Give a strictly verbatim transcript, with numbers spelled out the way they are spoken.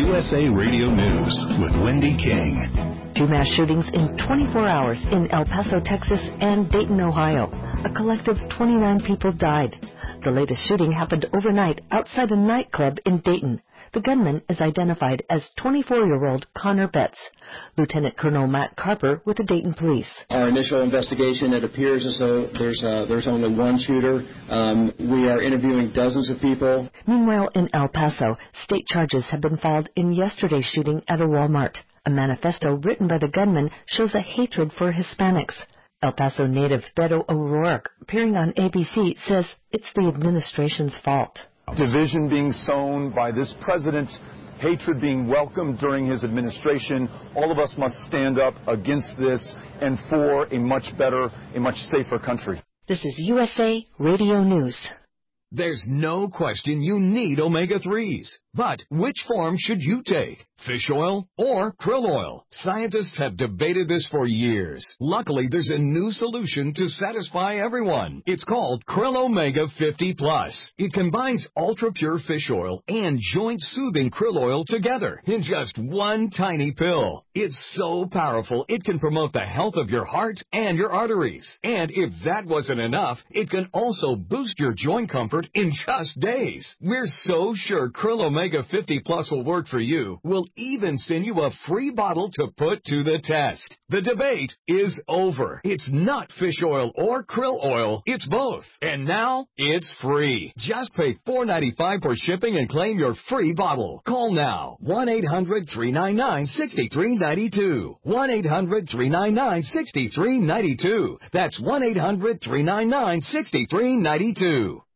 U S A Radio News with Wendy King. Two mass shootings in twenty-four hours in El Paso, Texas and Dayton, Ohio. A collective twenty-nine people died. The latest shooting happened overnight outside a nightclub in Dayton. The gunman is identified as twenty-four-year-old Connor Betts. Lieutenant Colonel Matt Carper with the Dayton Police. Our initial investigation, it appears as though there's uh, there's only one shooter. Um, we are interviewing dozens of people. Meanwhile, in El Paso, state charges have been filed in yesterday's shooting at a Walmart. A manifesto written by the gunman shows a hatred for Hispanics. El Paso native Beto O'Rourke, appearing on A B C, says it's the administration's fault. Division being sown by this president, hatred being welcomed during his administration. All of us must stand up against this and for a much better, a much safer country. This is U S A Radio News. There's no question you need omega threes. But which form should you take? Fish oil or krill oil? Scientists have debated this for years. Luckily, there's a new solution to satisfy everyone. It's called Krill Omega fifty plus. It combines ultra-pure fish oil and joint-soothing krill oil together in just one tiny pill. It's so powerful, it can promote the health of your heart and your arteries. And if that wasn't enough, it can also boost your joint comfort in just days. We're so sure Krill Omega fifty plus will work for you. We'll even send you a free bottle to put to the test. The debate is over. It's not fish oil or krill oil. It's both. And now it's free. Just pay four dollars and ninety-five cents for shipping and claim your free bottle. Call now. one eight hundred three nine nine six three nine two. one eight hundred three nine nine six three nine two. That's one eight hundred three nine nine six three nine two.